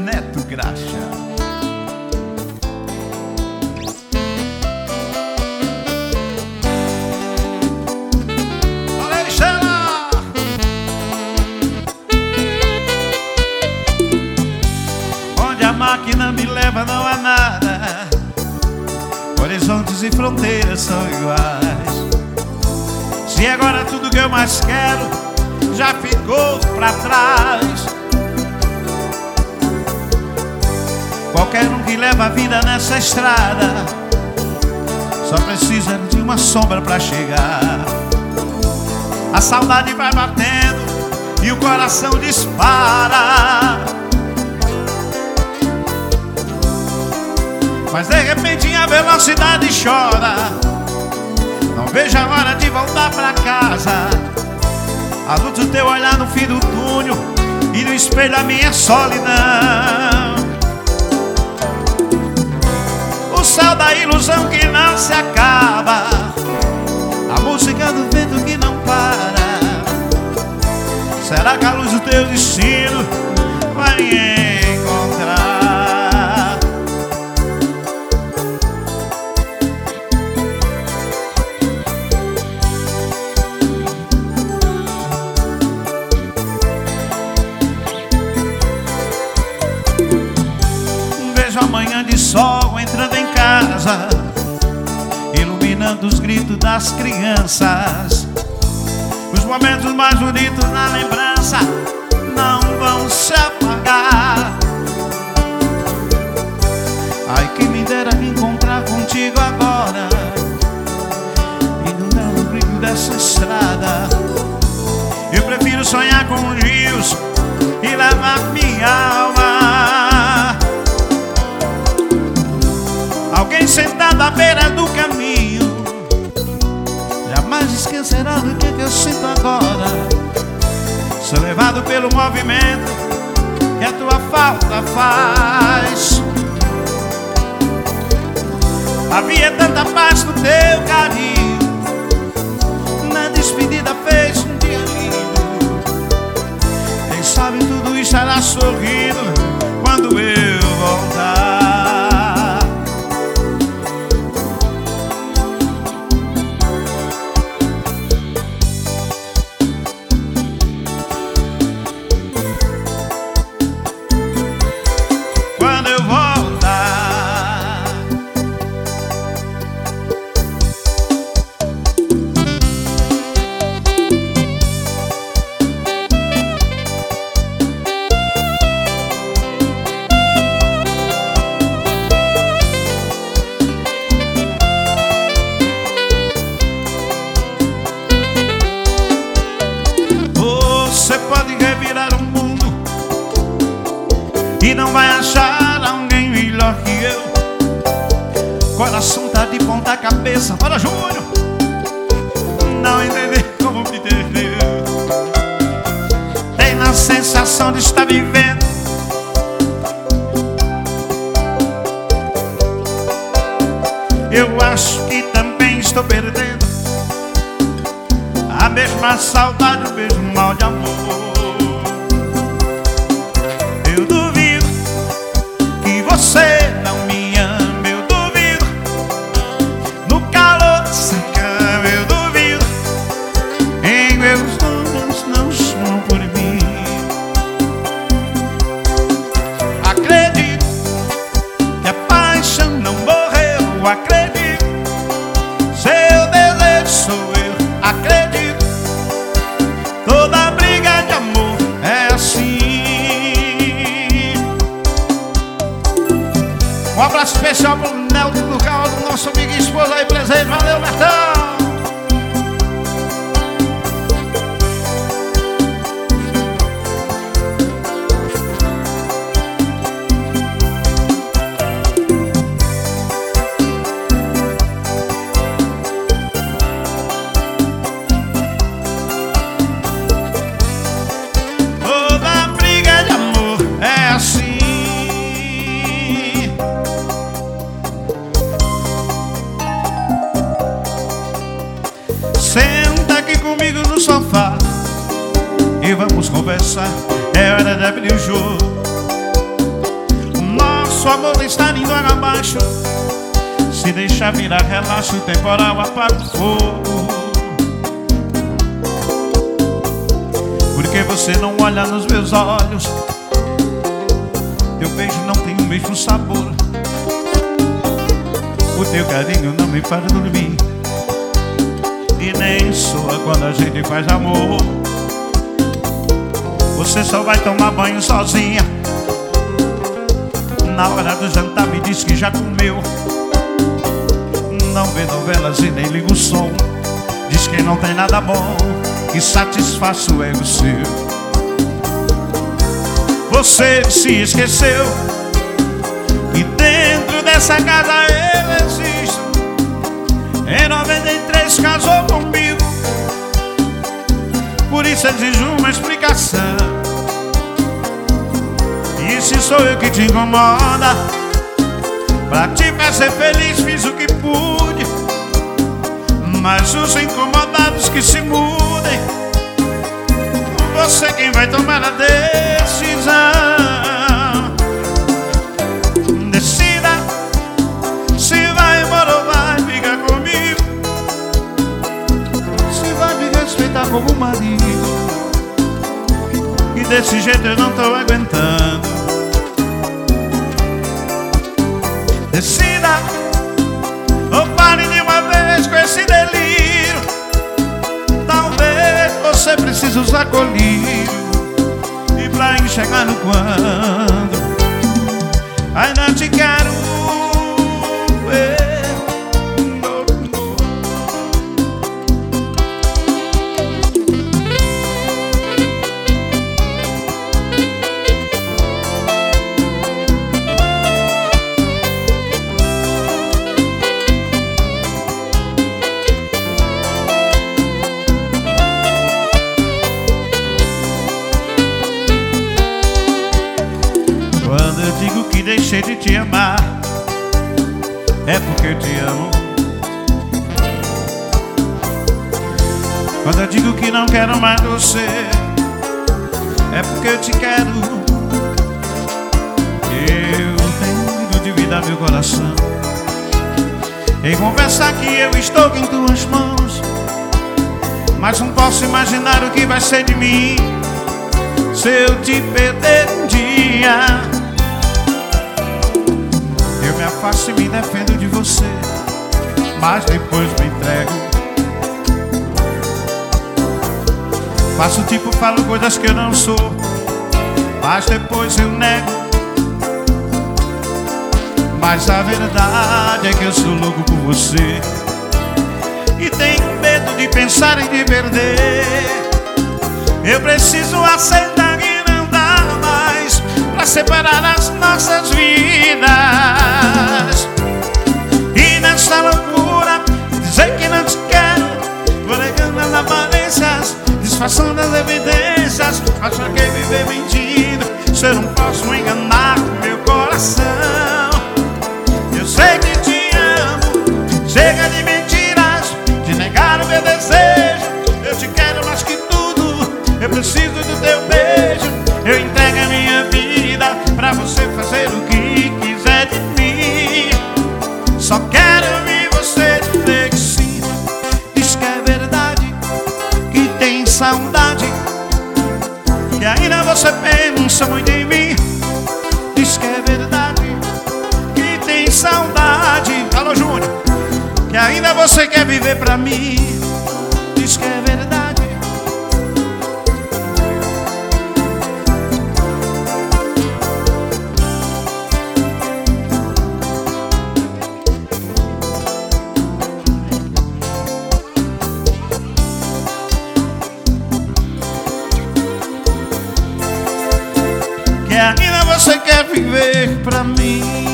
Neto Graxa. Olha aí, Sheila! Onde a máquina me leva não há nada, horizontes e fronteiras são iguais. Se agora tudo que eu mais quero já ficou pra trás, qualquer um que leva a vida nessa estrada só precisa de uma sombra pra chegar. A saudade vai batendo e o coração dispara, mas de repente a velocidade chora. Não vejo a hora de voltar pra casa, a luz do teu olhar no fim do túnel e no espelho da minha solidão. O céu da ilusão que não se acaba, a música do vento que não para. Será que a luz do teu destino vai me encontrar? Amanhã de sol entrando em casa, iluminando os gritos das crianças. Os momentos mais bonitos na lembrança não vão se apagar. Ai, que me dera me encontrar contigo agora, indo no brilho dessa estrada. Eu prefiro sonhar com os rios e levar minha alma. Alguém sentado à beira do caminho jamais esquecerá do que eu sinto agora. Sou levado pelo movimento que a tua falta faz. Havia tanta paz no teu carinho, na despedida fez um dia lindo. Quem sabe tudo estará sorrindo quando eu voltar. E não vai achar alguém melhor que eu. Coração tá de ponta cabeça. Bora, Júnior! Não entender como me perdeu. Tem a sensação de estar vivendo. Eu acho que também estou perdendo a mesma saudade, o mesmo mal de amor. Você não me ama, eu duvido. No calor dessa cama eu duvido. Em meus olhos não chamam por mim. Acredito que a paixão não morreu. Acredito, seu desejo sou eu. Acredito, toda briga de amor é assim. Um abraço especial pro Nelton do carro do nosso amigo e esposa aí presente. Valeu, Bertão! Toda briga de amor é assim. Senta aqui comigo no sofá e vamos conversar. É hora de abrir o jogo. Nosso amor está indo água abaixo. Se deixar virar relaxo, o temporal apaga o fogo. Porque você não olha nos meus olhos, teu beijo não tem o mesmo sabor, o teu carinho não me faz dormir, e nem soa quando a gente faz amor. Você só vai tomar banho sozinha, na hora do jantar me diz que já comeu. Não vê novelas e nem liga o som, diz que não tem nada bom que satisfaça o ego seu. Você se esqueceu que dentro dessa casa eu existo. Em 93 casou comigo, por isso exijo uma explicação. E se sou eu que te incomoda, pra te fazer feliz fiz o que pude, mas os incomodados que se mudem. Você quem vai tomar a decisão. Decida se vai embora ou vai ficar comigo, se vai me respeitar como marido. E desse jeito eu não tô aguentando. Decida ou pare de uma vez com esse delírio. Talvez você precise usar colírio, e pra enxergar no quando ainda te quero ver. Quando eu digo que deixei de te amar, é porque eu te amo. Quando eu digo que não quero mais você, é porque eu te quero. Eu tenho medo de me dar meu coração em confessar que eu estou em tuas mãos, mas não posso imaginar o que vai ser de mim se eu te perder um dia. Eu me afasto e me defendo de você, mas depois me entrego. Faço tipo, falo coisas que eu não sou, mas depois eu nego. Mas a verdade é que eu sou louco por você, e tenho medo de pensar em te perder. Eu preciso aceitar que não dá mais pra separar as nossas vidas. E nessa loucura, dizer que não te quero, vou negando as aparências, disfarçando as evidências. Mas pra que viver mentindo se eu não posso enganar meu coração? Eu sei que te amo, chega de mentiras, de negar o meu desejo. Eu te quero mais que tudo, eu preciso do teu beijo. Eu entrego a minha vida pra você fazer o que quiser de mim. Só quero ouvir você dizer que sim. Diz que é verdade, que tem saudade, que ainda você pensa muito em mim. Diz que é verdade, que tem saudade. Alô, Júnior, que ainda você quer viver pra mim. Diz que é verdade. Que ainda você quer viver pra mim.